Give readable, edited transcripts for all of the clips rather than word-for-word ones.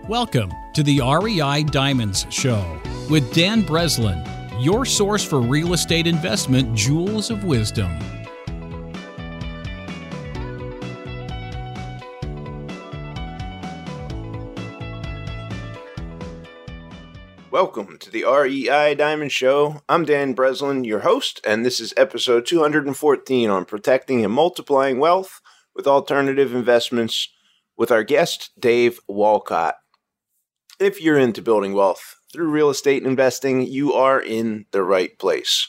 Welcome to the REI Diamonds Show with Dan Breslin, your source for real estate investment jewels of wisdom. Welcome to the REI Diamond Show. I'm Dan Breslin, your host, and this is episode 214 on protecting and multiplying wealth with alternative investments with our guest, Dave Walcott. If you're into building wealth through real estate investing, you are in the right place.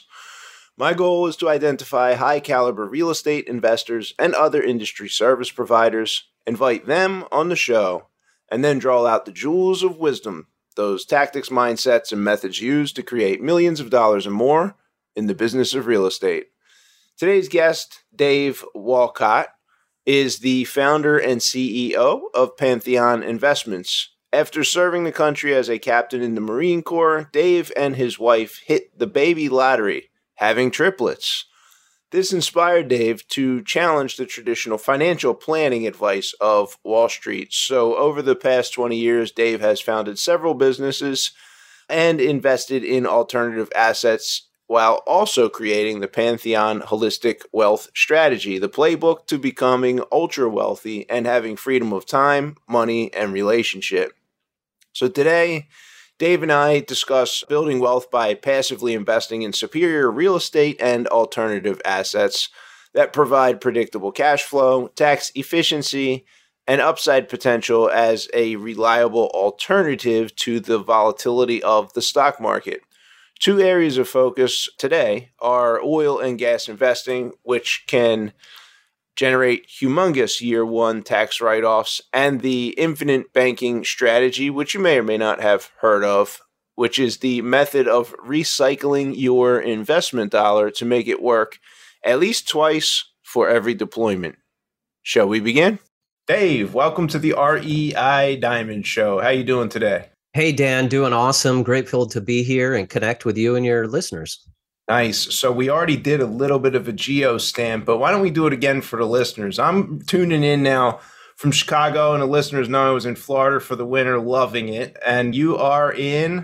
My goal is to identify high-caliber real estate investors and other industry service providers, invite them on the show, and then draw out the jewels of wisdom, those tactics, mindsets, and methods used to create millions of dollars and more in the business of real estate. Today's guest, Dave Walcott, is the founder and CEO of Pantheon Investments. After serving the country as a captain in the Marine Corps, Dave and his wife hit the baby lottery, having triplets. This inspired Dave to challenge the traditional financial planning advice of Wall Street. So over the past 20 years, Dave has founded several businesses and invested in alternative assets while also creating the Pantheon Holistic Wealth Strategy, the playbook to becoming ultra wealthy and having freedom of time, money, and relationship. So today, Dave and I discuss building wealth by passively investing in superior real estate and alternative assets that provide predictable cash flow, tax efficiency, and upside potential as a reliable alternative to the volatility of the stock market. Two areas of focus today are oil and gas investing, which can generate humongous year one tax write-offs, and the infinite banking strategy, which you may or may not have heard of, which is the method of recycling your investment dollar to make it work at least twice for every deployment. Shall we begin? Dave, welcome to the REI Diamond Show. How you doing today? Hey, Dan, doing awesome. Grateful to be here and connect with you and your listeners. Nice. So we already did a little bit of a geo stamp, but why don't we do it again for the listeners? I'm tuning in now from Chicago, and the listeners know I was in Florida for the winter, loving it. And you are in?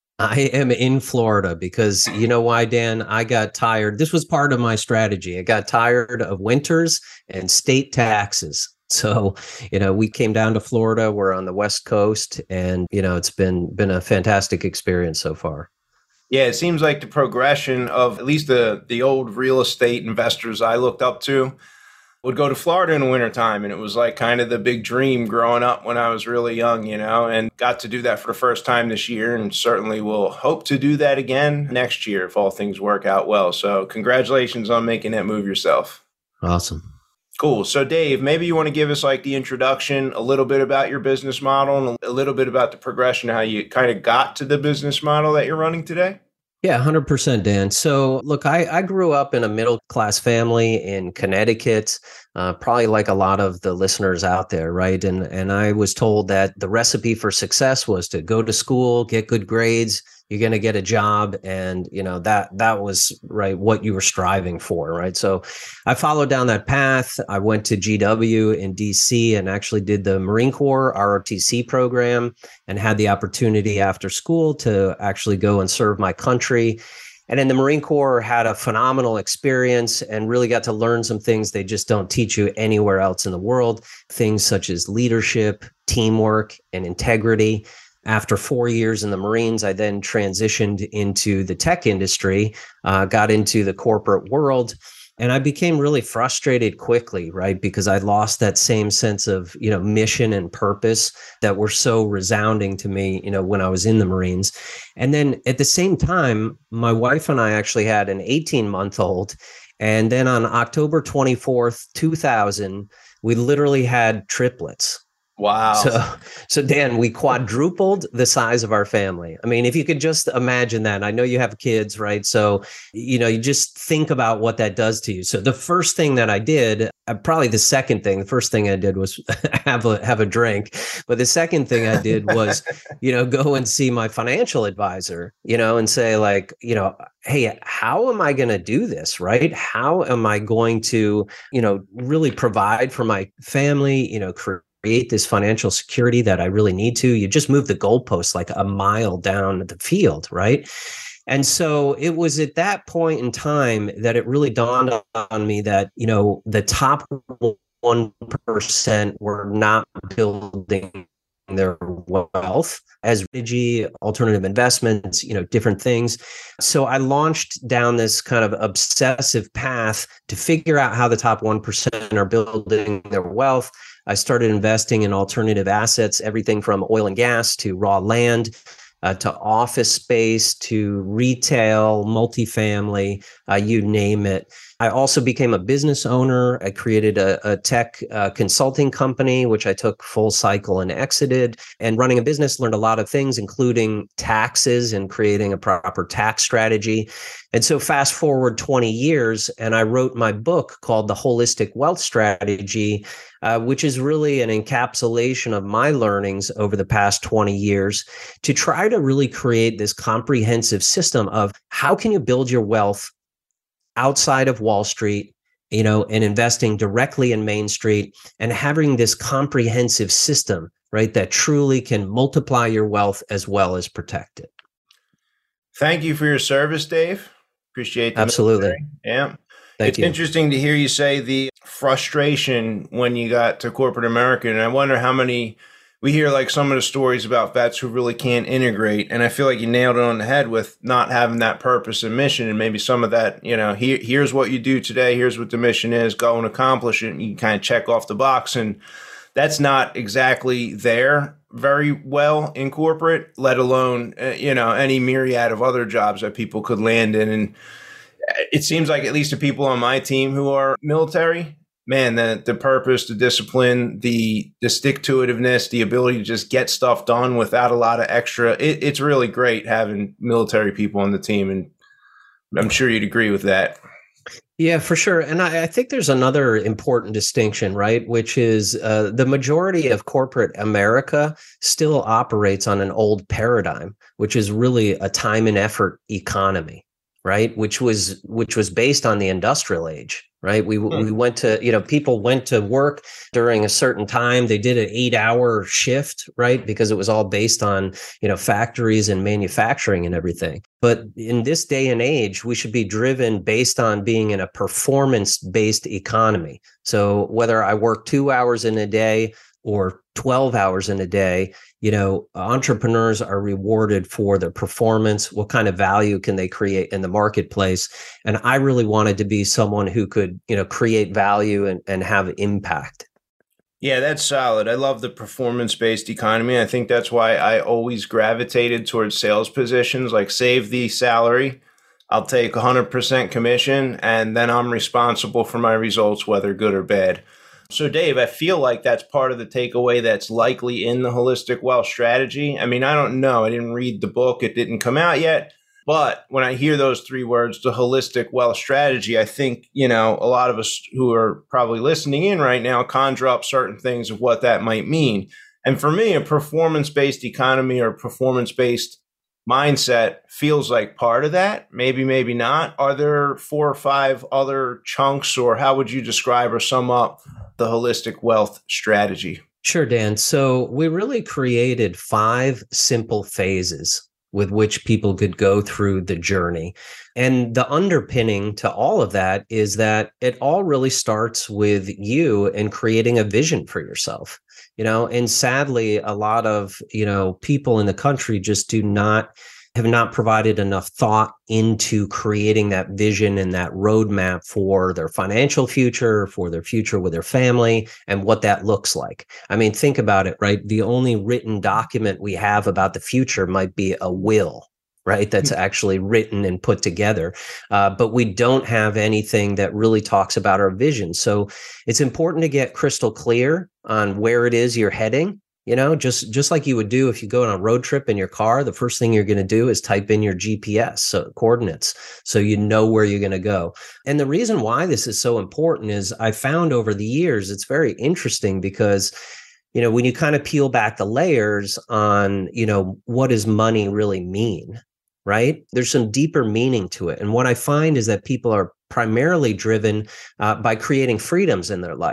I am in Florida because you know why, Dan? I got tired. This was part of my strategy. I got tired of winters and state taxes. So, we came down to Florida. We're on the West Coast, and, it's been a fantastic experience so far. Yeah, it seems like the progression of at least the old real estate investors I looked up to would go to Florida in the wintertime. And it was like kind of the big dream growing up when I was really young, and got to do that for the first time this year. And certainly will hope to do that again next year if all things work out well. So congratulations on making that move yourself. Awesome. Cool. So Dave, maybe you want to give us like the introduction, a little bit about your business model and a little bit about the progression, how you kind of got to the business model that you're running today? Yeah, 100%, Dan. So look, I grew up in a middle-class family in Connecticut, probably like a lot of the listeners out there, right? And I was told that the recipe for success was to go to school, get good grades, you're going to get a job. And, that was right what you were striving for, right? So I followed down that path. I went to GW in DC and actually did the Marine Corps ROTC program and had the opportunity after school to actually go and serve my country. And in the Marine Corps, had a phenomenal experience and really got to learn some things they just don't teach you anywhere else in the world. Things such as leadership, teamwork, and integrity. After 4 years in the Marines, I then transitioned into the tech industry, got into the corporate world, and I became really frustrated quickly, right? Because I lost that same sense of, mission and purpose that were so resounding to me, when I was in the Marines. And then at the same time, my wife and I actually had an 18-month-old. And then on October 24th, 2000, we literally had triplets. Wow. So Dan, we quadrupled the size of our family. I mean, if you could just imagine that. I know you have kids, right? So, you just think about what that does to you. So the first thing that I did, probably the second thing, the first thing I did was have a drink. But the second thing I did was, go and see my financial advisor, and say like, hey, how am I going to do this, right? How am I going to, really provide for my family, create this financial security that I really need to. You just move the goalposts like a mile down the field, right? And so it was at that point in time that it really dawned on me that, the top 1% were not building their wealth as strategy, alternative investments, different things. So I launched down this kind of obsessive path to figure out how the top 1% are building their wealth. I started investing in alternative assets, everything from oil and gas to raw land, to office space, to retail, multifamily, you name it. I also became a business owner. I created a tech consulting company, which I took full cycle and exited. And running a business, learned a lot of things, including taxes and creating a proper tax strategy. And so fast forward 20 years, and I wrote my book called The Holistic Wealth Strategy, which is really an encapsulation of my learnings over the past 20 years to try to really create this comprehensive system of how can you build your wealth outside of Wall Street, and investing directly in Main Street and having this comprehensive system, right, that truly can multiply your wealth as well as protect it. Thank you for your service, Dave. Appreciate that. Absolutely. Yeah. Thank you. It's interesting to hear you say the frustration when you got to corporate America. And I wonder how many we hear, like some of the stories about vets who really can't integrate. And I feel like you nailed it on the head with not having that purpose and mission. And maybe some of that, here's what you do today. Here's what the mission is. Go and accomplish it. And you can kind of check off the box. And that's not exactly there very well in corporate, let alone, any myriad of other jobs that people could land in. And it seems like at least the people on my team who are military, man, the purpose, the discipline, the stick-to-itiveness, the ability to just get stuff done without a lot of extra. It's really great having military people on the team, and I'm sure you'd agree with that. Yeah, for sure. And I think there's another important distinction, right, which is the majority of corporate America still operates on an old paradigm, which is really a time and effort economy, right, which was based on the industrial age. Right. We went to, people went to work during a certain time. They did an 8-hour shift, right? Because it was all based on, factories and manufacturing and everything. But in this day and age, we should be driven based on being in a performance-based economy. So whether I work 2 hours in a day or 12 hours in a day, entrepreneurs are rewarded for their performance. What kind of value can they create in the marketplace? And I really wanted to be someone who could, create value and have impact. Yeah, that's solid. I love the performance-based economy. I think that's why I always gravitated towards sales positions, like save the salary. I'll take 100% commission, and then I'm responsible for my results, whether good or bad. So, Dave, I feel like that's part of the takeaway that's likely in the Holistic Wealth Strategy. I mean, I don't know. I didn't read the book. It didn't come out yet. But when I hear those three words, the Holistic Wealth Strategy, I think, a lot of us who are probably listening in right now conjure up certain things of what that might mean. And for me, a performance-based economy or performance-based mindset feels like part of that. Maybe, maybe not. Are there 4 or 5 other chunks, or how would you describe or sum up the Holistic Wealth Strategy? Sure, Dan. So we really created 5 simple phases with which people could go through the journey. And the underpinning to all of that is that it all really starts with you and creating a vision for yourself. And sadly, a lot of, people in the country just have not provided enough thought into creating that vision and that roadmap for their financial future, for their future with their family, and what that looks like. I mean, think about it, right? The only written document we have about the future might be a will, right? That's actually written and put together. But we don't have anything that really talks about our vision. So it's important to get crystal clear on where it is you're heading. Just like you would do if you go on a road trip in your car, the first thing you're going to do is type in your GPS coordinates so you know where you're going to go. And the reason why this is so important is I found over the years, it's very interesting because, when you kind of peel back the layers on, what does money really mean, right? There's some deeper meaning to it. And what I find is that people are primarily driven by creating freedoms in their life.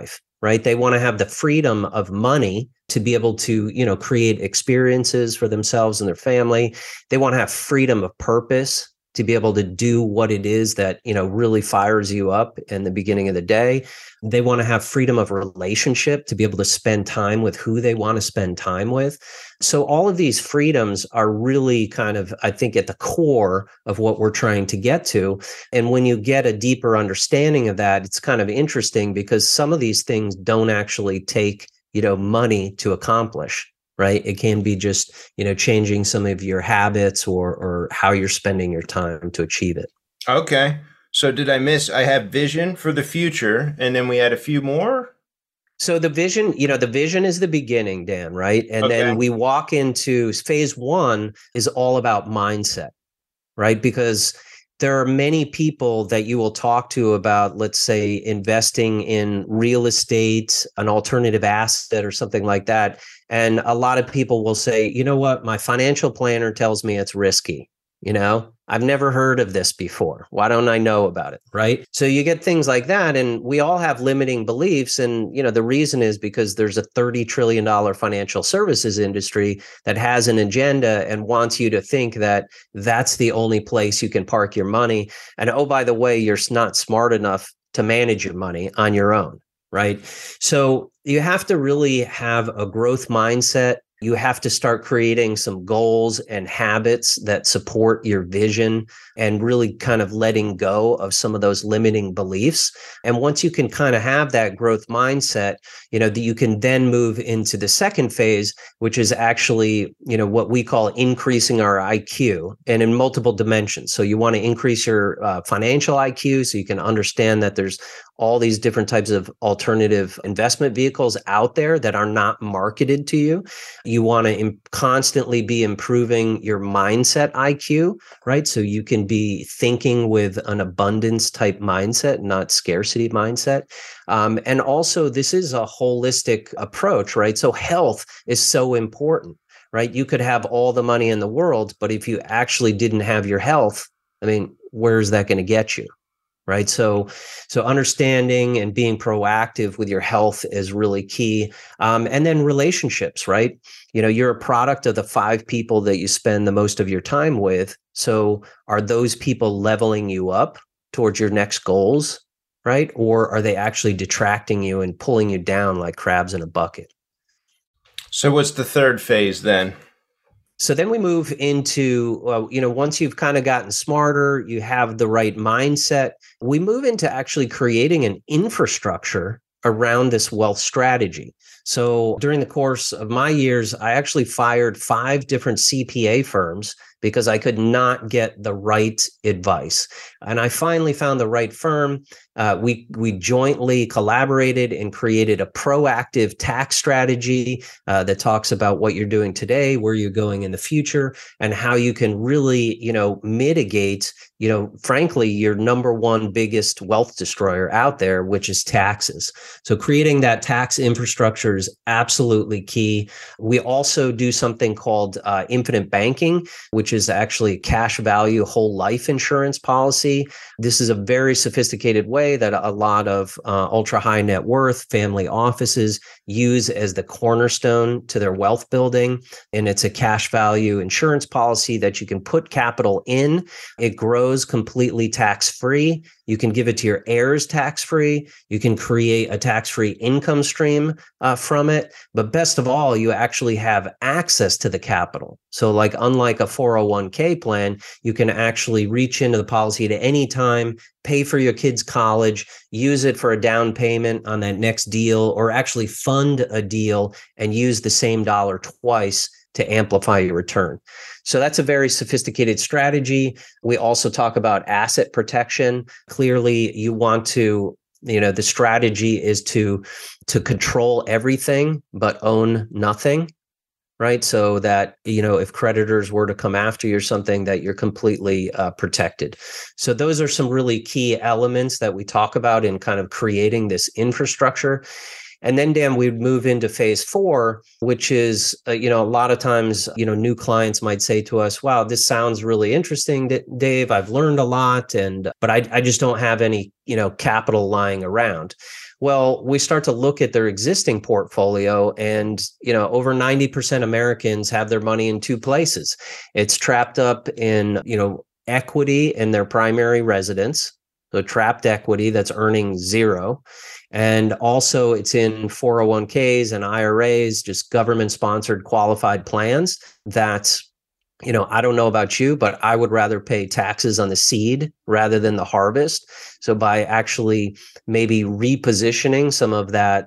right? They want to have the freedom of money to be able to, create experiences for themselves and their family. They want to have freedom of purpose to be able to do what it is that, really fires you up in the beginning of the day. They want to have freedom of relationship to be able to spend time with who they want to spend time with. So all of these freedoms are really kind of, I think, at the core of what we're trying to get to. And when you get a deeper understanding of that, it's kind of interesting because some of these things don't actually take, money to accomplish. Right. It can be just, changing some of your habits or how you're spending your time to achieve it. Okay. So I have vision for the future, and then we had a few more. So the vision is the beginning, Dan, right? And then we walk into phase one is all about mindset, right? Because there are many people that you will talk to about, let's say, investing in real estate, an alternative asset or something like that. And a lot of people will say, you know what, my financial planner tells me it's risky. I've never heard of this before. Why don't I know about it? Right. So you get things like that. And we all have limiting beliefs. And, the reason is because there's a $30 trillion financial services industry that has an agenda and wants you to think that that's the only place you can park your money. And oh, by the way, you're not smart enough to manage your money on your own. Right. So you have to really have a growth mindset. You have to start creating some goals and habits that support your vision and really kind of letting go of some of those limiting beliefs. And once you can kind of have that growth mindset, that you can then move into the second phase, which is actually, what we call increasing our IQ and in multiple dimensions. So you want to increase your financial IQ so you can understand that there's all these different types of alternative investment vehicles out there that are not marketed to you. You want to constantly be improving your mindset IQ, right? So you can be thinking with an abundance type mindset, not scarcity mindset. And also, this is a holistic approach, right? So health is so important, right? You could have all the money in the world, but if you actually didn't have your health, where's that going to get you? Right. So understanding and being proactive with your health is really key. And then relationships, right? You're a product of the 5 people that you spend the most of your time with. So are those people leveling you up towards your next goals, right? Or are they actually detracting you and pulling you down like crabs in a bucket? So what's the third phase then? So then we move into, once you've kind of gotten smarter, you have the right mindset, we move into actually creating an infrastructure around this wealth strategy. So during the course of my years, I actually fired 5 different CPA firms because I could not get the right advice. And I finally found the right firm. We jointly collaborated and created a proactive tax strategy that talks about what you're doing today, where you're going in the future, and how you can really, mitigate, frankly, your number one biggest wealth destroyer out there, which is taxes. So creating that tax infrastructure is absolutely key. We also do something called infinite banking, which is actually cash value whole life insurance policy. This is a very sophisticated way that a lot of ultra high net worth family offices use as the cornerstone to their wealth building. And it's a cash value insurance policy that you can put capital in. It grows completely tax-free. You can give it to your heirs tax-free. You can create a tax-free income stream from it. But best of all, you actually have access to the capital. So unlike a 401k plan, you can actually reach into the policy at any time, pay for your kids' college, use it for a down payment on that next deal, or actually fund a deal and use the same dollar twice to amplify your return. So that's a very sophisticated strategy. We also talk about asset protection. Clearly, you want to, the strategy is to control everything but own nothing, right? So that, if creditors were to come after you or something, that you're completely protected. So those are some really key elements that we talk about in kind of creating this infrastructure. And then, Dan, we'd move into phase 4, which is, a lot of times, new clients might say to us, wow, this sounds really interesting, Dave. I've learned a lot, but I just don't have any, capital lying around. Well, we start to look at their existing portfolio, and over 90% Americans have their money in two places. It's trapped up in equity in their primary residence, so trapped equity that's earning zero. And also it's in 401ks and IRAs, just government-sponsored qualified plans that, I don't know about you, but I would rather pay taxes on the seed rather than the harvest. So by actually maybe repositioning some of that,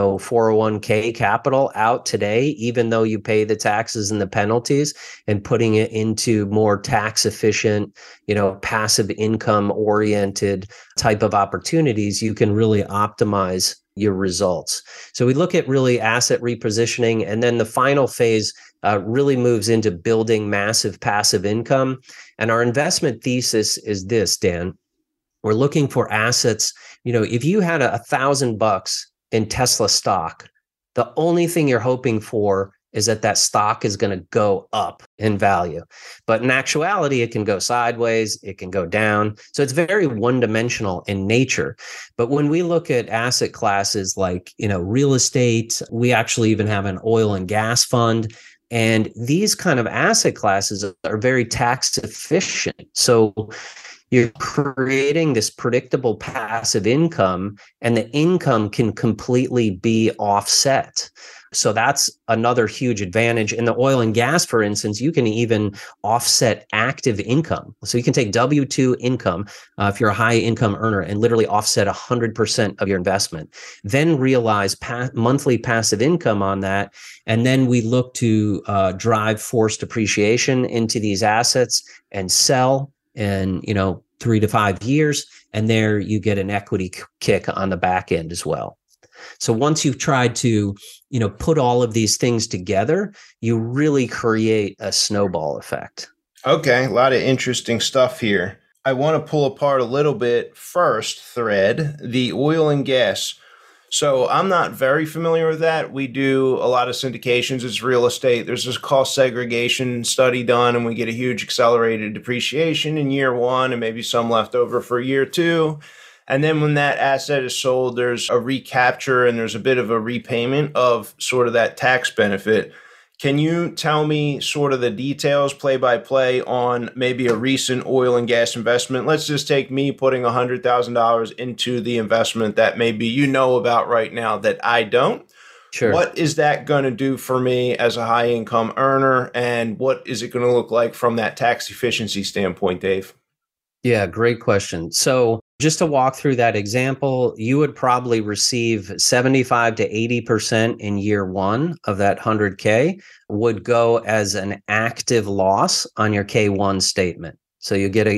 401k capital out today, even though you pay the taxes and the penalties, and putting it into more tax efficient, passive income oriented type of opportunities, you can really optimize your results. So we look at really asset repositioning, and then the final phase really moves into building massive passive income. And our investment thesis is this, Dan. We're looking for assets. If you had $1,000 in Tesla stock, the only thing you're hoping for is that stock is going to go up in value. But in actuality, it can go sideways, it can go down. So it's very one-dimensional in nature. But when we look at asset classes like, real estate, we actually even have an oil and gas fund. And these kind of asset classes are very tax efficient. So you're creating this predictable passive income, and the income can completely be offset. So that's another huge advantage. In the oil and gas, for instance, you can even offset active income. So you can take W-2 income, if you're a high income earner, and literally offset 100% of your investment, then realize monthly passive income on that. And then we look to drive forced appreciation into these assets and sell in 3 to 5 years. And there you get an equity kick on the back end as well. So once you've tried to, put all of these things together, you really create a snowball effect. Okay, a lot of interesting stuff here. I want to pull apart a little bit first thread, the oil and gas. So I'm not very familiar with that. We do a lot of syndications. It's real estate. There's this cost segregation study done, and we get a huge accelerated depreciation in year one and maybe some left over for year two. And then when that asset is sold, there's a recapture and there's a bit of a repayment of sort of that tax benefit. Can you tell me sort of the details, play by play, on maybe a recent oil and gas investment? Let's just take me putting $100,000 into the investment that maybe about right now that I don't. Sure. What is that going to do for me as a high income earner? And what is it going to look like from that tax efficiency standpoint, Dave? Yeah, great question. So just to walk through that example, you would probably receive 75 to 80% in year one of that 100K would go as an active loss on your K1 statement. So you'll get a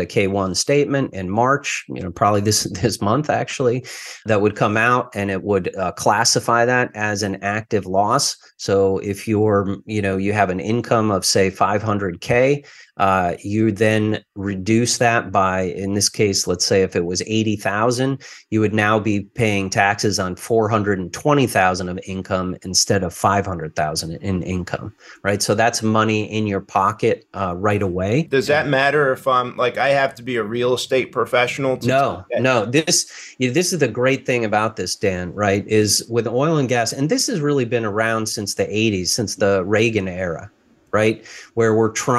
K1 statement in March, probably this month actually, that would come out, and it would classify that as an active loss. So if you have an income of say 500K, you then reduce that by, in this case, let's say if it was 80,000, you would now be paying taxes on 420,000 of income instead of 500,000 in income, right? So that's money in your pocket right away. Does that matter if I'm I have to be a real estate professional? No. This is the great thing about this, Dan, right? Is with oil and gas, and this has really been around since the 80s, since the Reagan era, right? Where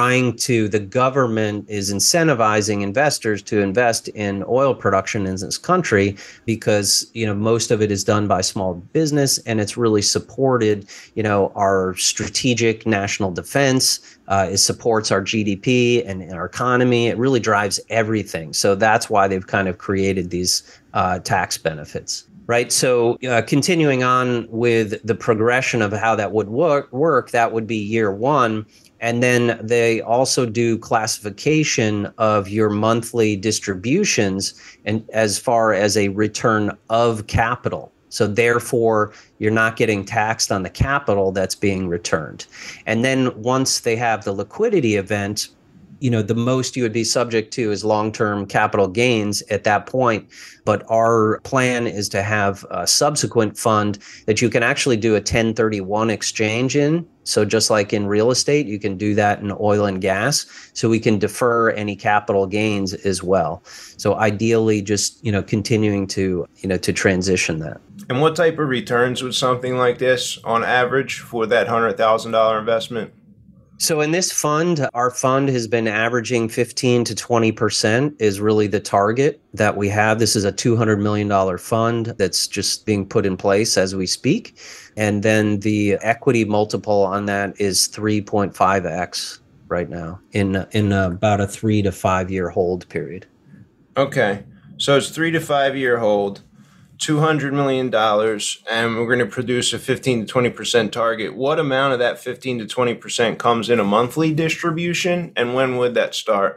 the government is incentivizing investors to invest in oil production in this country because, most of it is done by small business, and it's really supported, our strategic national defense. It supports our GDP and our economy. It really drives everything. So that's why they've kind of created these tax benefits. Right. So continuing on with the progression of how that would work, that would be year one. And then they also do classification of your monthly distributions and as far as a return of capital. So therefore, you're not getting taxed on the capital that's being returned. And then once they have the liquidity event, the most you would be subject to is long-term capital gains at that point. But our plan is to have a subsequent fund that you can actually do a 1031 exchange in So just like in real estate, you can do that in oil and gas. So we can defer any capital gains as well. So ideally, just continuing to to transition that. And what type of returns would something like this on average for that $100,000 investment? So in this fund, our fund has been averaging 15 to 20% is really the target that we have. This is a $200 million fund that's just being put in place as we speak. And then the equity multiple on that is 3.5x right now in about a 3 to 5 year hold period. Okay. So it's 3 to 5 year hold, $200 million, and we're going to produce a 15 to 20% target. What amount of that 15 to 20% comes in a monthly distribution, and when would that start?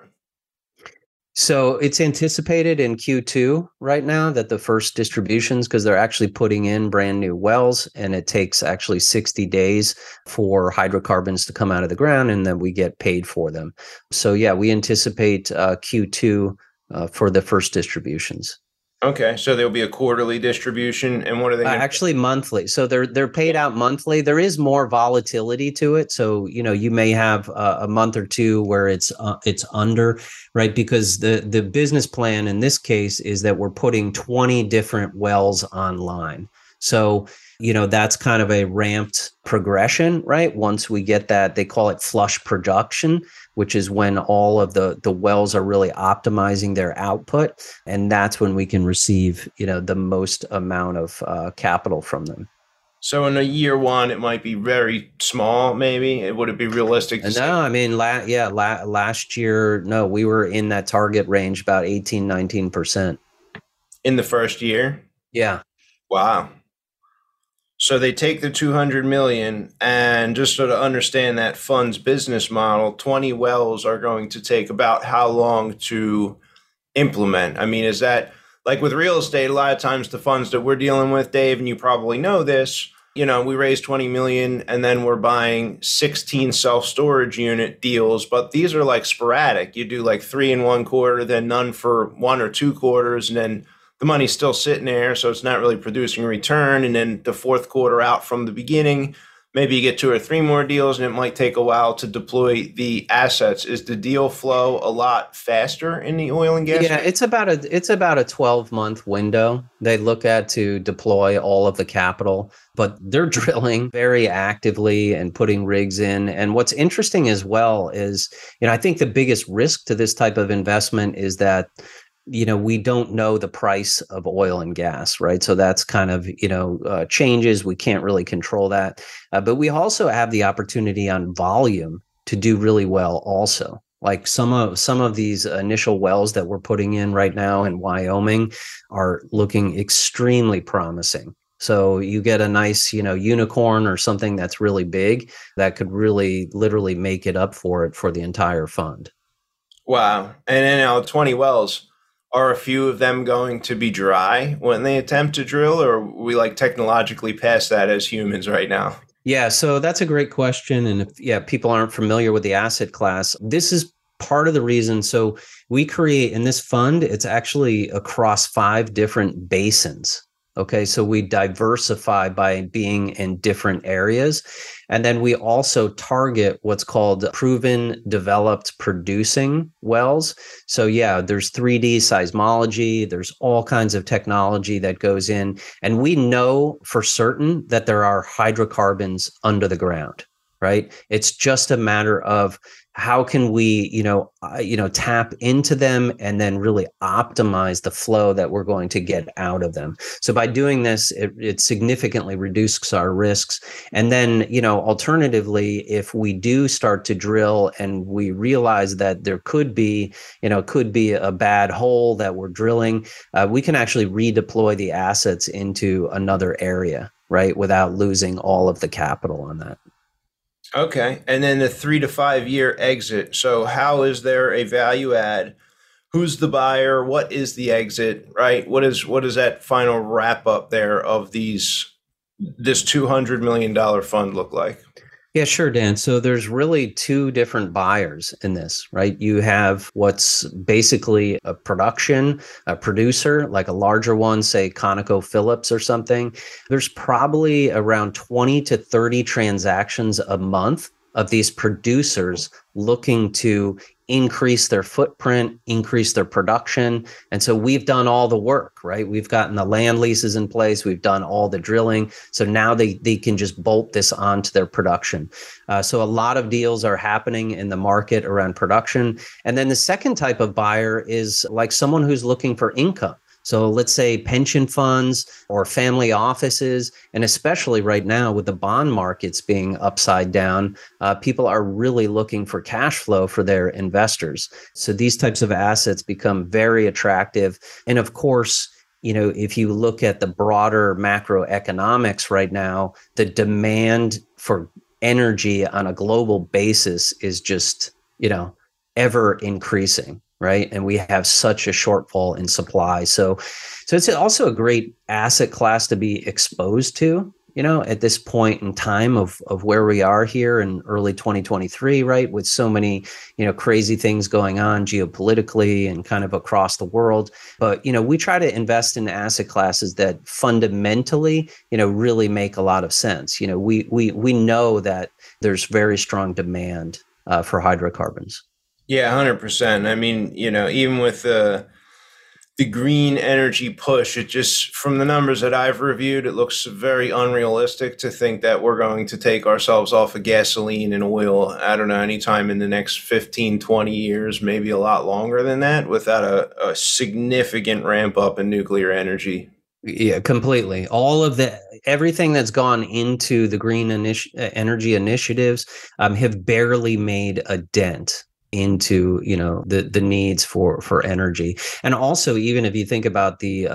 So it's anticipated in Q2 right now that the first distributions, because they're actually putting in brand new wells, and it takes actually 60 days for hydrocarbons to come out of the ground, and then we get paid for them. So yeah, we anticipate Q2 for the first distributions. Okay, so there'll be a quarterly distribution, and what are they? Actually, monthly. So they're paid out monthly. There is more volatility to it. So you may have a month or two where it's under, right? Because the business plan in this case is that we're putting 20 different wells online. So that's kind of a ramped progression, right? Once we get that, they call it flush production, which is when all of the wells are really optimizing their output. And that's when we can receive, the most amount of capital from them. So in a year one, it might be very small, maybe. Would it be realistic to say? I mean, last year, no, we were in that target range, about 18, 19%. In the first year? Yeah. Wow. So they take the 200 million, and just sort of understand that fund's business model, 20 wells are going to take about how long to implement? I mean, is that like with real estate, a lot of times the funds that we're dealing with, Dave, and you probably know this, we raise 20 million and then we're buying 16 self-storage unit deals, but these are like sporadic. You do like 3 in 1 quarter, then none for 1 or 2 quarters, and then the money's still sitting there, so it's not really producing a return. And then the 4th quarter out from the beginning, maybe you get 2 or 3 more deals, and it might take a while to deploy the assets. Is the deal flow a lot faster in the oil and gas? Yeah, it's about a 12-month window they look at to deploy all of the capital, but they're drilling very actively and putting rigs in. And what's interesting as well is, I think the biggest risk to this type of investment is that we don't know the price of oil and gas, right? So that's kind of, changes. We can't really control that. But we also have the opportunity on volume to do really well also. Like some of these initial wells that we're putting in right now in Wyoming are looking extremely promising. So you get a nice, unicorn or something that's really big that could really literally make it up for the entire fund. Wow. And then now 20 wells. Are a few of them going to be dry when they attempt to drill, or are we like technologically past that as humans right now? Yeah, so that's a great question. And if people aren't familiar with the asset class, this is part of the reason. So we create in this fund, it's actually across 5 different basins. Okay, so we diversify by being in different areas. And then we also target what's called proven, developed, producing wells. So yeah, there's 3D seismology, there's all kinds of technology that goes in. And we know for certain that there are hydrocarbons under the ground, right? It's just a matter of how can we, tap into them and then really optimize the flow that we're going to get out of them. So by doing this, it significantly reduces our risks. And then, alternatively, if we do start to drill and we realize that there could be a bad hole that we're drilling, we can actually redeploy the assets into another area, right, without losing all of the capital on that. Okay. And then the 3 to 5 year exit. So how is there a value add? Who's the buyer? What is the exit, right? What is that final wrap up there of this $200 million fund look like? Yeah, sure, Dan. So there's really two different buyers in this, right? You have what's basically a producer, like a larger one, say ConocoPhillips or something. There's probably around 20 to 30 transactions a month of these producers looking to increase their footprint, increase their production. And so we've done all the work, right? We've gotten the land leases in place. We've done all the drilling. So now they can just bolt this onto their production. So a lot of deals are happening in the market around production. And then the second type of buyer is like someone who's looking for income. So let's say pension funds or family offices, and especially right now with the bond markets being upside down, people are really looking for cash flow for their investors. So these types of assets become very attractive. And of course, if you look at the broader macroeconomics right now, the demand for energy on a global basis is just, ever increasing. Right. And we have such a shortfall in supply. So it's also a great asset class to be exposed to, at this point in time of where we are here in early 2023, right? With so many, crazy things going on geopolitically and kind of across the world. But, we try to invest in asset classes that fundamentally, really make a lot of sense. We know that there's very strong demand for hydrocarbons. Yeah, 100%. I mean, even with the green energy push, it just, from the numbers that I've reviewed, it looks very unrealistic to think that we're going to take ourselves off of gasoline and oil, I don't know, anytime in the next 15, 20 years, maybe a lot longer than that, without a significant ramp up in nuclear energy. Yeah, completely. Everything that's gone into the green energy initiatives have barely made a dent into the needs for energy. And also, even if you think about the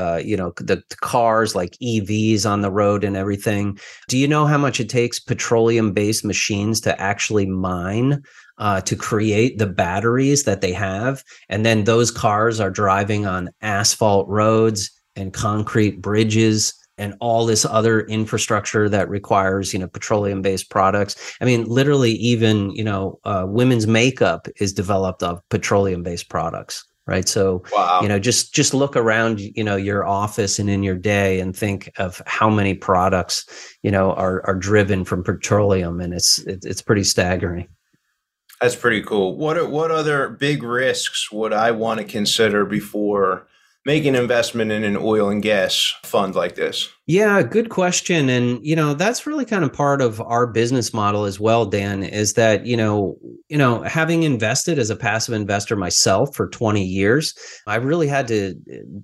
cars like EVs on the road and everything, do you know how much it takes petroleum-based machines to actually mine to create the batteries that they have? And then those cars are driving on asphalt roads and concrete bridges and all this other infrastructure that requires, petroleum-based products. I mean, literally even, women's makeup is developed of petroleum-based products, right? So, wow. Just look around, your office and in your day and think of how many products, are driven from petroleum, and it's pretty staggering. That's pretty cool. What other big risks would I want to consider before make an investment in an oil and gas fund like this? Yeah, good question. And, that's really kind of part of our business model as well, Dan, is that, having invested as a passive investor myself for 20 years, I really had to,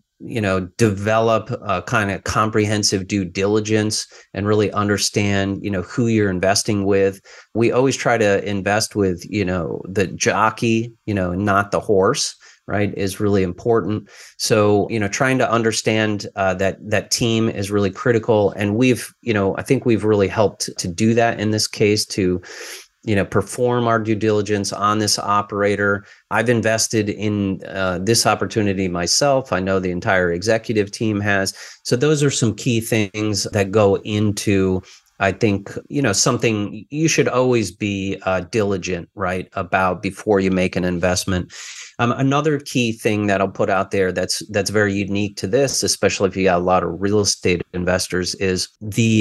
develop a kind of comprehensive due diligence and really understand, who you're investing with. We always try to invest with, the jockey, not the horse. Right, is really important. So, trying to understand that team is really critical. And we've, I think we've really helped to do that in this case to, perform our due diligence on this operator. I've invested in this opportunity myself. I know the entire executive team has. So those are some key things that go into, I think, something you should always be diligent, right, about before you make an investment. Another key thing that I'll put out there that's very unique to this, especially if you got a lot of real estate investors, is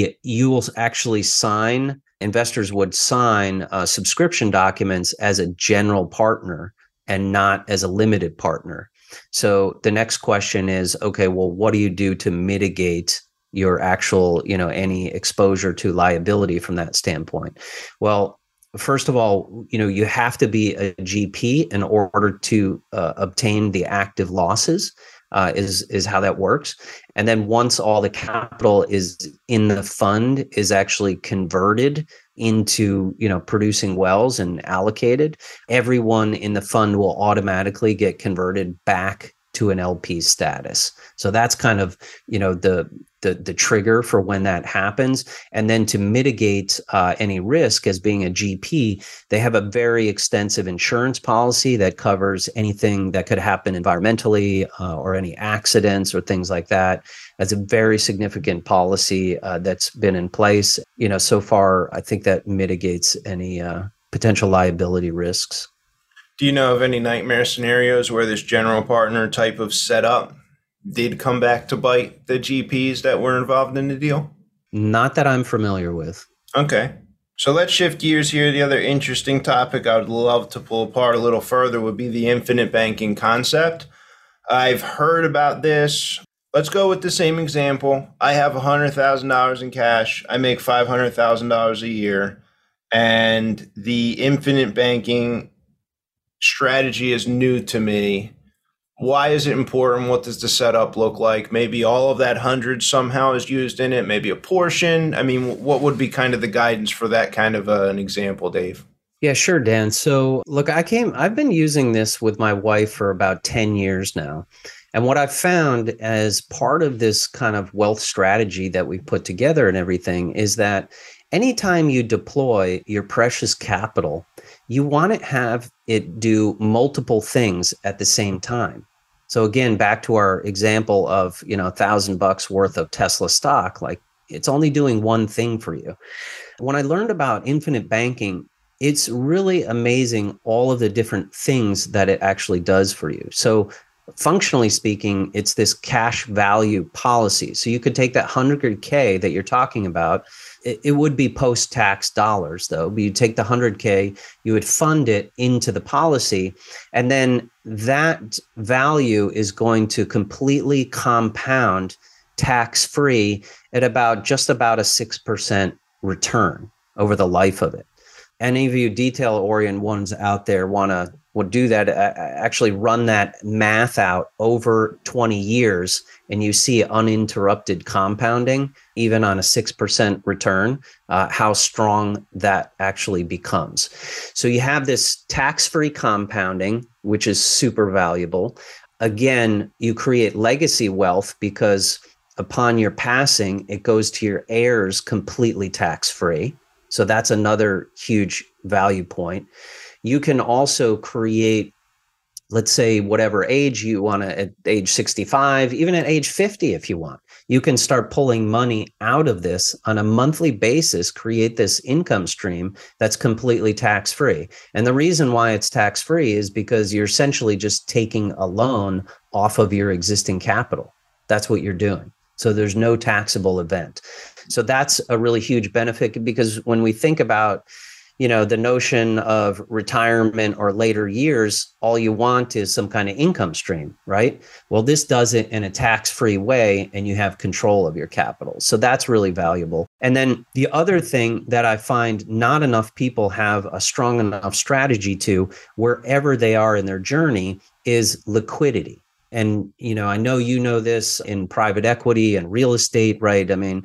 investors would sign subscription documents as a general partner and not as a limited partner. So the next question is, okay, well, what do you do to mitigate your actual, any exposure to liability from that standpoint? Well, first of all, you have to be a GP in order to obtain the active losses, is how that works. And then once all the capital is in the fund is actually converted into, producing wells and allocated, everyone in the fund will automatically get converted back to an LP status. So that's kind of, the trigger for when that happens. And then to mitigate any risk as being a GP, they have a very extensive insurance policy that covers anything that could happen environmentally or any accidents or things like that. That's a very significant policy that's been in place. So far, I think that mitigates any potential liability risks. Do you know of any nightmare scenarios where this general partner type of setup did come back to bite the GPs that were involved in the deal? Not that I'm familiar with. Okay. So let's shift gears here. The other interesting topic I would love to pull apart a little further would be the infinite banking concept. I've heard about this. Let's go with the same example. I have $100,000 in cash. I make $500,000 a year. And the infinite banking strategy is new to me. Why is it important? What does the setup look like? Maybe all of that 100 somehow is used in it, maybe a portion. I mean, what would be kind of the guidance for that kind of an example, Dave? Yeah, sure, Dan. So look, I've been using this with my wife for about 10 years now. And what I've found as part of this kind of wealth strategy that we've put together and everything is that anytime you deploy your precious capital, you want to have it do multiple things at the same time. So again, back to our example of, $1,000 worth of Tesla stock, like it's only doing one thing for you. When I learned about infinite banking, it's really amazing all of the different things that it actually does for you. So functionally speaking, it's this cash value policy. So you could take that 100K that you're talking about. It would be post-tax dollars, though. But you take the 100K, you would fund it into the policy, and then that value is going to completely compound tax-free at just about a 6% return over the life of it. Any of you detail-oriented ones out there would do that, actually run that math out over 20 years, and you see uninterrupted compounding, even on a 6% return, how strong that actually becomes. So you have this tax-free compounding, which is super valuable. Again, you create legacy wealth because upon your passing, it goes to your heirs completely tax-free. So that's another huge value point. You can also create, let's say, whatever age you want to, at age 65, even at age 50, if you want, you can start pulling money out of this on a monthly basis, create this income stream that's completely tax-free. And the reason why it's tax-free is because you're essentially just taking a loan off of your existing capital. That's what you're doing. So there's no taxable event. So that's a really huge benefit, because when we think about, the notion of retirement or later years, all you want is some kind of income stream, right? Well, this does it in a tax-free way, and you have control of your capital. So that's really valuable. And then the other thing that I find not enough people have a strong enough strategy to, wherever they are in their journey, is liquidity. And, I know this in private equity and real estate, right? I mean,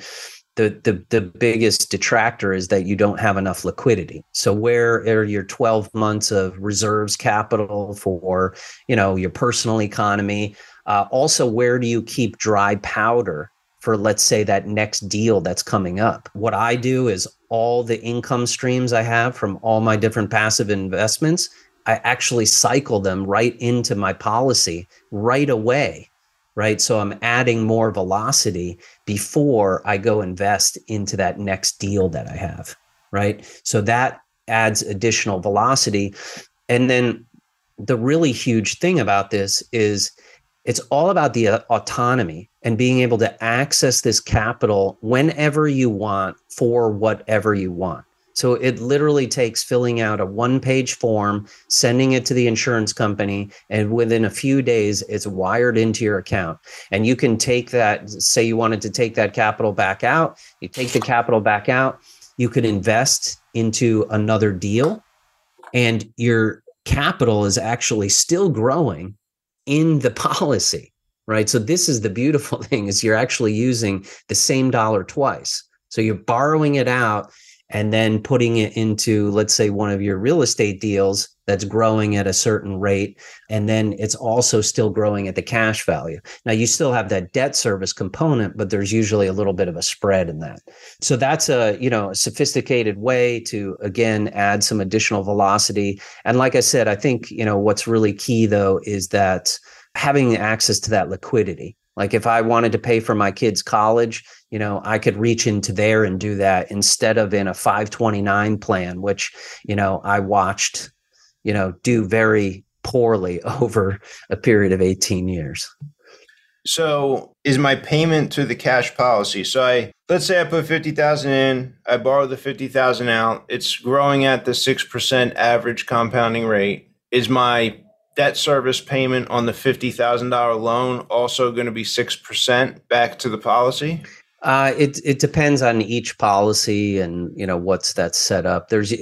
the biggest detractor is that you don't have enough liquidity. So where are your 12 months of reserves capital for, your personal economy? Also, where do you keep dry powder for, let's say, that next deal that's coming up? What I do is all the income streams I have from all my different passive investments, I actually cycle them right into my policy right away. Right. So I'm adding more velocity before I go invest into that next deal that I have. Right. So that adds additional velocity. And then the really huge thing about this is it's all about the autonomy and being able to access this capital whenever you want for whatever you want. So it literally takes filling out a one-page form, sending it to the insurance company, and within a few days, it's wired into your account. And you can take that, say you wanted to take that capital back out, you take the capital back out, you could invest into another deal, and your capital is actually still growing in the policy, right? So this is the beautiful thing, is you're actually using the same dollar twice. So you're borrowing it out, and then putting it into, let's say, one of your real estate deals that's growing at a certain rate, and then it's also still growing at the cash value. Now, you still have that debt service component, but there's usually a little bit of a spread in that. So that's a sophisticated way to, again, add some additional velocity. And like I said, I think, what's really key, though, is that having access to that liquidity. Like if I wanted to pay for my kids' college, I could reach into there and do that instead of in a 529 plan, which, I watched, do very poorly over a period of 18 years. So is my payment to the cash policy? So let's say I put 50,000 in, I borrow the 50,000 out. It's growing at the 6% average compounding rate. Is my debt service payment on the $50,000 loan also going to be 6% back to the policy? It depends on each policy and, what's that set up. There's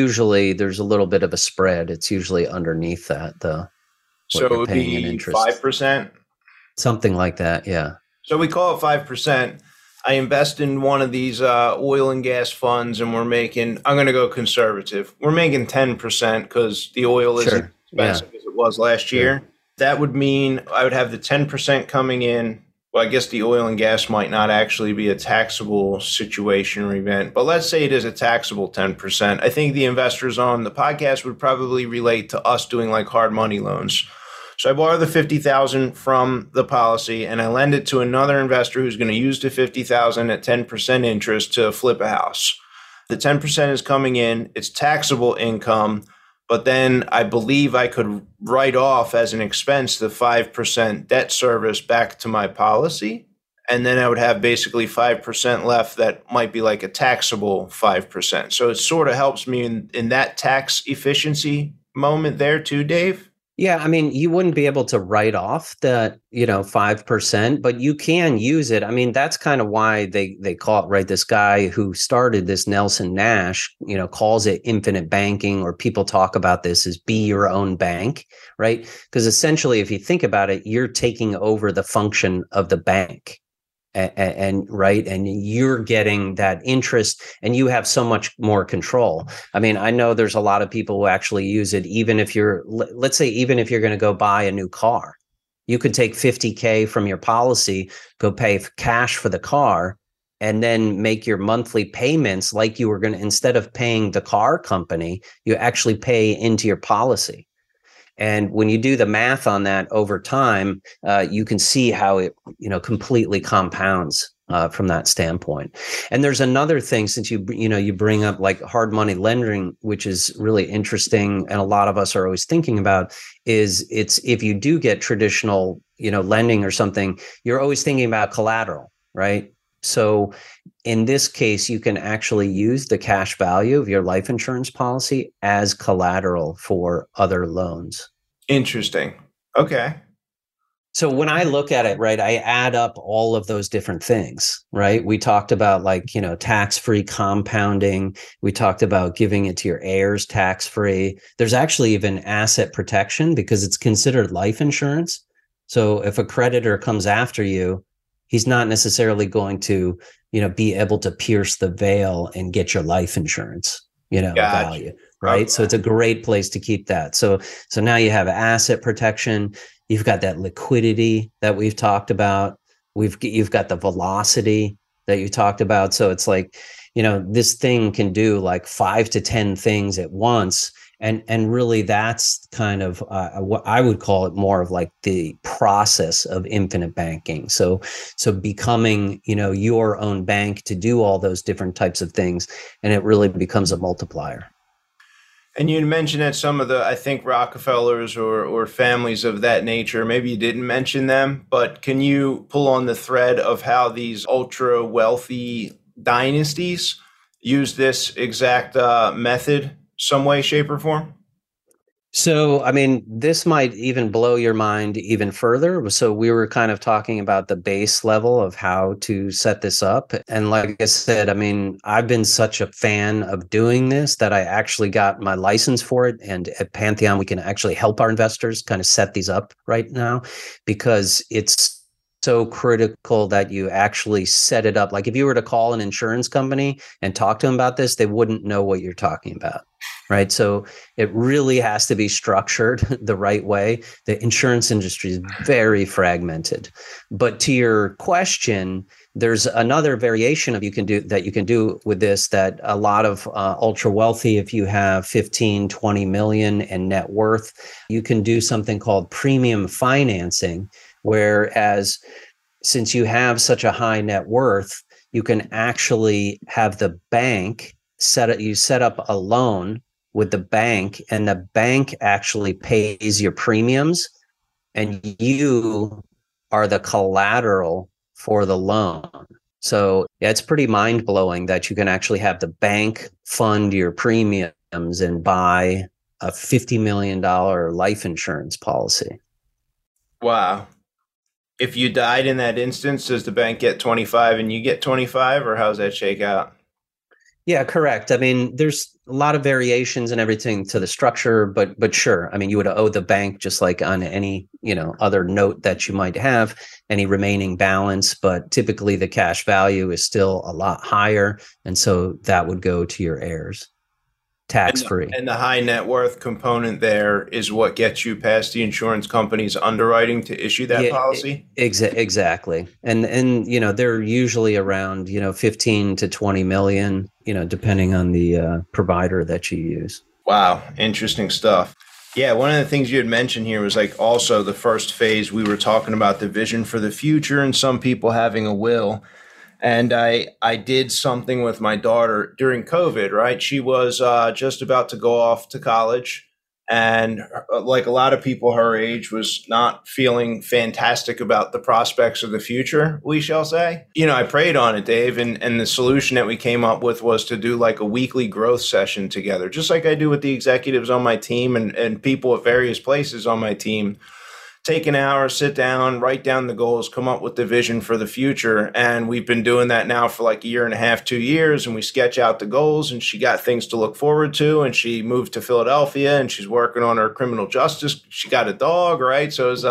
a little bit of a spread. It's usually underneath that, though. So it would be 5%? Something like that, yeah. So we call it 5%. I invest in one of these oil and gas funds, and I'm going to go conservative. We're making 10% because the oil isn't expensive as it was last year. That would mean I would have the 10% coming in. Well, I guess the oil and gas might not actually be a taxable situation or event, but let's say it is a taxable 10%. I think the investors on the podcast would probably relate to us doing like hard money loans. So I borrow the 50,000 from the policy and I lend it to another investor who's going to use the 50,000 at 10% interest to flip a house. The 10% is coming in, it's taxable income, but then I believe I could write off as an expense the 5% debt service back to my policy. And then I would have basically 5% left that might be like a taxable 5%. So it sort of helps me in that tax efficiency moment there too, Dave. Yeah, I mean, you wouldn't be able to write off that, 5%, but you can use it. I mean, that's kind of why they call it, right? This guy who started this, Nelson Nash, calls it infinite banking, or people talk about this as be your own bank, right? Because essentially, if you think about it, you're taking over the function of the bank. And right. And you're getting that interest and you have so much more control. I mean, I know there's a lot of people who actually use it, even if let's say you're going to go buy a new car, you could take $50K from your policy, go pay cash for the car, and then make your monthly payments like you were going to, instead of paying the car company, you actually pay into your policy. And when you do the math on that over time, you can see how it, completely compounds from that standpoint. And there's another thing, since you bring up like hard money lending, which is really interesting, and a lot of us are always thinking about, is it's if you do get traditional, lending or something, you're always thinking about collateral, right? So in this case, you can actually use the cash value of your life insurance policy as collateral for other loans. Interesting. Okay. So when I look at it, right, I add up all of those different things, right? We talked about like, tax-free compounding. We talked about giving it to your heirs tax-free. There's actually even asset protection because it's considered life insurance. So if a creditor comes after you, he's not necessarily going to, be able to pierce the veil and get your life insurance, value, right? Okay. So it's a great place to keep that. So now you have asset protection. You've got that liquidity that we've talked about. You've got the velocity that you talked about. So it's like, this thing can do like 5 to 10 things at once. And really that's kind of what I would call it more of like the process of infinite banking. So becoming, your own bank to do all those different types of things. And it really becomes a multiplier. And you mentioned that some of the, I think, Rockefellers or families of that nature, maybe you didn't mention them, but can you pull on the thread of how these ultra wealthy dynasties use this exact method some way, shape, or form? So, I mean, this might even blow your mind even further. So we were kind of talking about the base level of how to set this up. And like I said, I mean, I've been such a fan of doing this that I actually got my license for it. And at Pantheon, we can actually help our investors kind of set these up right now because it's so critical that you actually set it up. Like if you were to call an insurance company and talk to them about this, they wouldn't know what you're talking about, right? So it really has to be structured the right way. The insurance industry is very fragmented. But to your question, there's another variation you can do with this, that a lot of ultra wealthy, if you have 15, 20 million in net worth, you can do something called premium financing, whereas since you have such a high net worth, you can actually have the bank set up a loan with the bank, and the bank actually pays your premiums, and you are the collateral for the loan. So yeah, it's pretty mind-blowing that you can actually have the bank fund your premiums and buy a $50 million life insurance policy. Wow. If you died in that instance, does the bank get 25 and you get 25, or how's that shake out? Yeah, correct. I mean, there's a lot of variations and everything to the structure, but sure. I mean, you would owe the bank just like on any, other note that you might have, any remaining balance, but typically the cash value is still a lot higher. And so that would go to your heirs, tax-free. And the high net worth component there is what gets you past the insurance company's underwriting to issue that policy? Exactly. And they're usually around, 15 to 20 million, depending on the provider that you use. Wow. Interesting stuff. Yeah. One of the things you had mentioned here was like also the first phase, we were talking about the vision for the future and some people having a will. And I did something with my daughter during COVID, right? She was just about to go off to college. And like a lot of people her age, was not feeling fantastic about the prospects of the future, we shall say. I prayed on it, Dave, and the solution that we came up with was to do like a weekly growth session together, just like I do with the executives on my team and people at various places on my team. Take an hour, sit down, write down the goals, come up with the vision for the future. And we've been doing that now for like a year and a half, 2 years. And we sketch out the goals, and she got things to look forward to. And she moved to Philadelphia and she's working on her criminal justice. She got a dog, right? So it's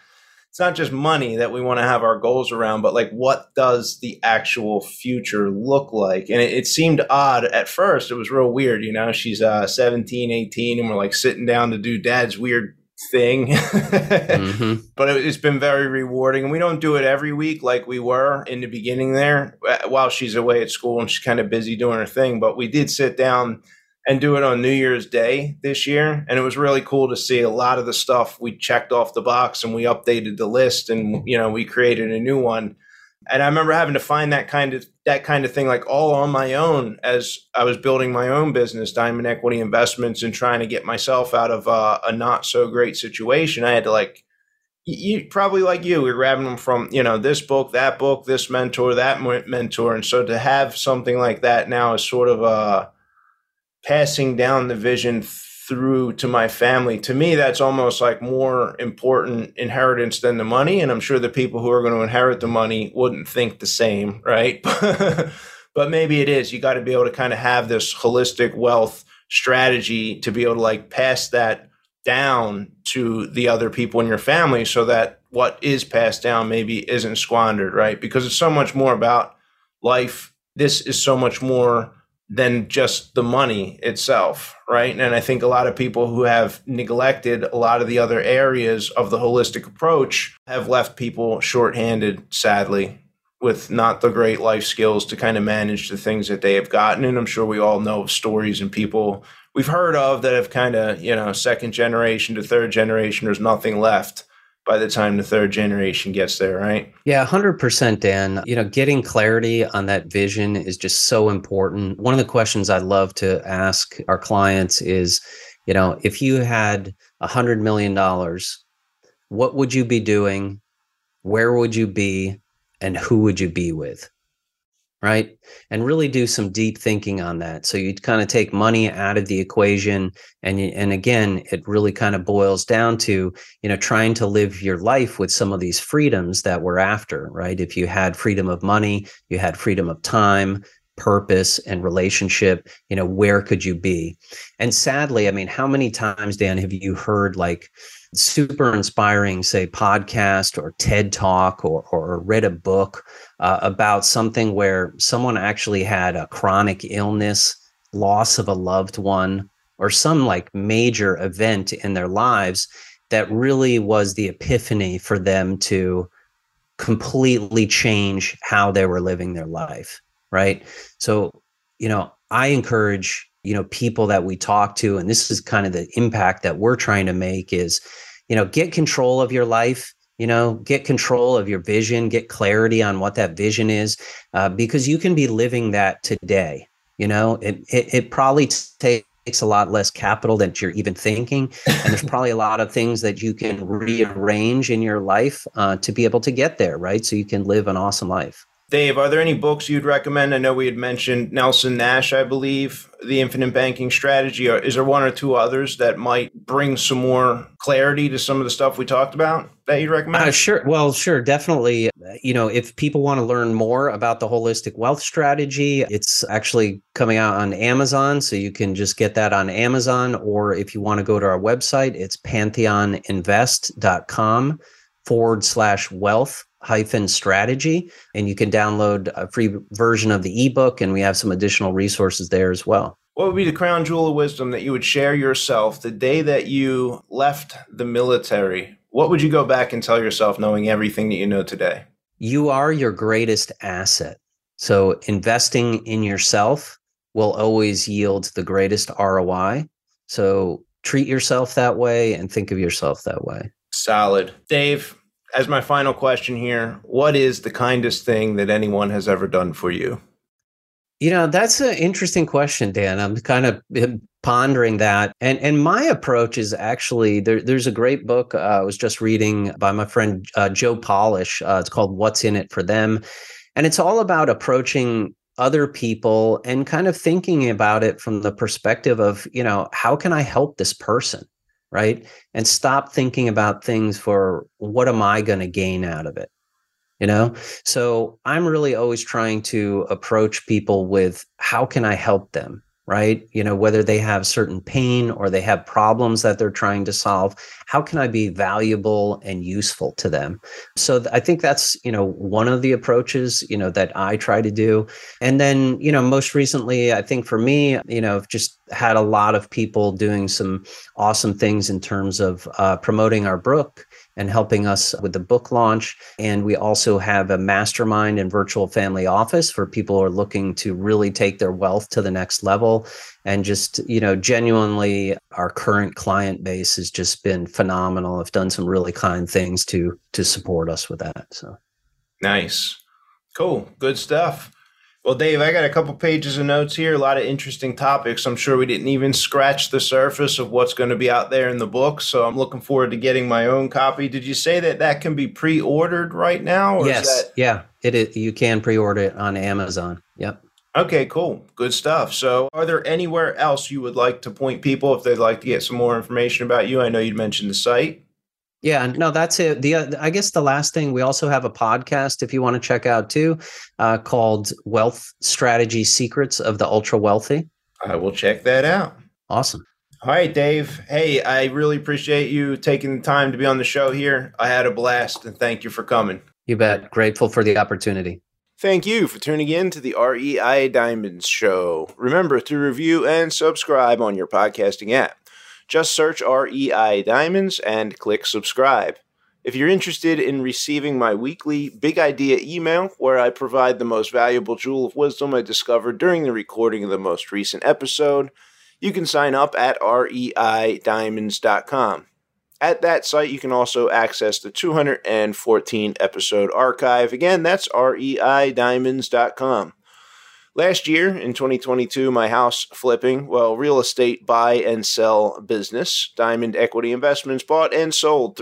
not just money that we want to have our goals around, but like, what does the actual future look like? And it seemed odd at first. It was real weird. She's 17, 18, and we're like sitting down to do dad's weird thing. Mm-hmm. But it's been very rewarding, and we don't do it every week like we were in the beginning there while she's away at school and she's kind of busy doing her thing. But we did sit down and do it on New Year's Day this year, and it was really cool to see a lot of the stuff we checked off the box, and we updated the list, and we created a new one. And I remember having to find that kind of thing like all on my own as I was building my own business, Diamond Equity Investments, and trying to get myself out of a not so great situation. I had to you probably like you, we were grabbing them from, this book, this mentor, that mentor. And so to have something like that now is sort of passing down the vision through to my family. To me, that's almost like more important inheritance than the money. And I'm sure the people who are going to inherit the money wouldn't think the same, right? But maybe it is. You got to be able to kind of have this holistic wealth strategy to be able to pass that down to the other people in your family, so that what is passed down maybe isn't squandered, right? Because it's so much more about life. This is so much more than just the money itself, right? And I think a lot of people who have neglected a lot of the other areas of the holistic approach have left people shorthanded, sadly, with not the great life skills to kind of manage the things that they have gotten. And I'm sure we all know of stories and people we've heard of that have kind of, second generation to third generation, there's nothing left by the time the third generation gets there, right? Yeah, 100%, Dan. Getting clarity on that vision is just so important. One of the questions I love to ask our clients is, if you had $100 million, what would you be doing? Where would you be? And who would you be with? Right? And really do some deep thinking on that. So you kind of take money out of the equation. And again, it really kind of boils down to, trying to live your life with some of these freedoms that we're after, right? If you had freedom of money, you had freedom of time, purpose and relationship, where could you be? And sadly, I mean, how many times, Dan, have you heard like super inspiring, say, podcast or TED Talk or read a book about something where someone actually had a chronic illness, loss of a loved one, or some like major event in their lives that really was the epiphany for them to completely change how they were living their life, right? So, I encourage, people that we talk to, and this is kind of the impact that we're trying to make is, get control of your life, get control of your vision, get clarity on what that vision is, because you can be living that today. It probably takes a lot less capital than you're even thinking. And there's probably a lot of things that you can rearrange in your life to be able to get there, right? So you can live an awesome life. Dave, are there any books you'd recommend? I know we had mentioned Nelson Nash, I believe, The Infinite Banking Strategy. Is there one or two others that might bring some more clarity to some of the stuff we talked about that you'd recommend? Sure. Well, sure. Definitely. If people want to learn more about the holistic wealth strategy, it's actually coming out on Amazon. So you can just get that on Amazon. Or if you want to go to our website, it's pantheoninvest.com/wealth-strategy. And you can download a free version of the ebook. And we have some additional resources there as well. What would be the crown jewel of wisdom that you would share yourself the day that you left the military? What would you go back and tell yourself knowing everything that you know today? You are your greatest asset. So investing in yourself will always yield the greatest ROI. So treat yourself that way and think of yourself that way. Solid. Dave, as my final question here, what is the kindest thing that anyone has ever done for you? That's an interesting question, Dan. I'm kind of pondering that. And my approach is actually, there's a great book I was just reading by my friend Joe Polish. It's called What's in It for Them. And it's all about approaching other people and kind of thinking about it from the perspective of, how can I help this person, right? And stop thinking about things for what am I going to gain out of it? So I'm really always trying to approach people with how can I help them, right? Whether they have certain pain or they have problems that they're trying to solve, how can I be valuable and useful to them? So I think that's, one of the approaches, that I try to do. And then, most recently, I think for me, I've just had a lot of people doing some awesome things in terms of promoting our book and helping us with the book launch. And we also have a mastermind and virtual family office for people who are looking to really take their wealth to the next level. And just, genuinely, our current client base has just been phenomenal. Have done some really kind things to support us with that. So nice. Cool. Good stuff. Well, Dave, I got a couple pages of notes here, a lot of interesting topics. I'm sure we didn't even scratch the surface of what's going to be out there in the book. So I'm looking forward to getting my own copy. Did you say that can be pre-ordered right now? Or yes. Yeah, it is. You can pre-order it on Amazon. Yep. Okay, cool. Good stuff. So are there anywhere else you would like to point people if they'd like to get some more information about you? I know you'd mentioned the site. Yeah, no, that's it. I guess the last thing, we also have a podcast if you want to check out too, called Wealth Strategy Secrets of the Ultra Wealthy. I will check that out. Awesome. All right, Dave. Hey, I really appreciate you taking the time to be on the show here. I had a blast, and thank you for coming. You bet. Grateful for the opportunity. Thank you for tuning in to the REI Diamonds Show. Remember to review and subscribe on your podcasting app. Just search REI Diamonds and click subscribe. If you're interested in receiving my weekly Big Idea email, where I provide the most valuable jewel of wisdom I discovered during the recording of the most recent episode, you can sign up at reidiamonds.com. At that site, you can also access the 214 episode archive. Again, that's reidiamonds.com. Last year, in 2022, my house flipping, real estate buy and sell business, Diamond Equity Investments, bought and sold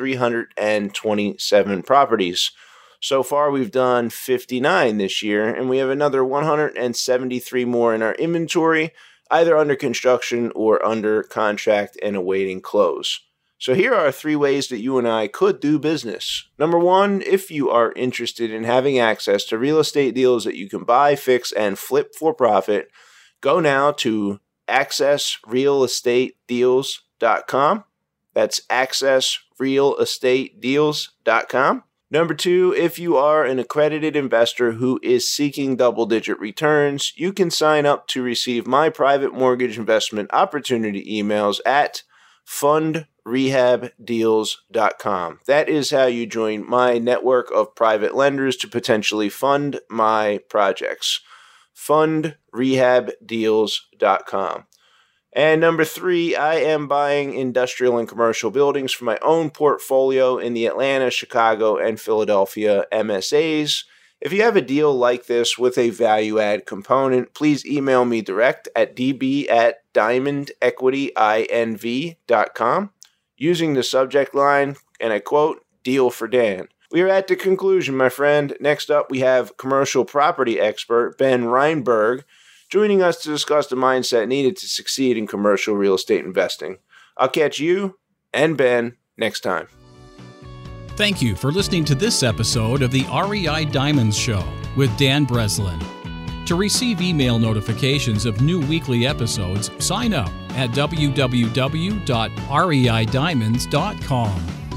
327 properties. So far, we've done 59 this year, and we have another 173 more in our inventory, either under construction or under contract and awaiting close. So here are 3 ways that you and I could do business. Number 1, if you are interested in having access to real estate deals that you can buy, fix, and flip for profit, go now to accessrealestatedeals.com. That's accessrealestatedeals.com. Number 2, if you are an accredited investor who is seeking double-digit returns, you can sign up to receive my private mortgage investment opportunity emails at fundrehabdeals.com. That is how you join my network of private lenders to potentially fund my projects. fundrehabdeals.com. And number 3, I am buying industrial and commercial buildings for my own portfolio in the Atlanta, Chicago, and Philadelphia MSAs. If you have a deal like this with a value-add component, please email me direct at db@diamondequityinv.com using the subject line, and I quote, "Deal for Dan." We are at the conclusion, my friend. Next up, we have commercial property expert Ben Reinberg joining us to discuss the mindset needed to succeed in commercial real estate investing. I'll catch you and Ben next time. Thank you for listening to this episode of the REI Diamonds Show with Dan Breslin. To receive email notifications of new weekly episodes, sign up at www.reidiamonds.com.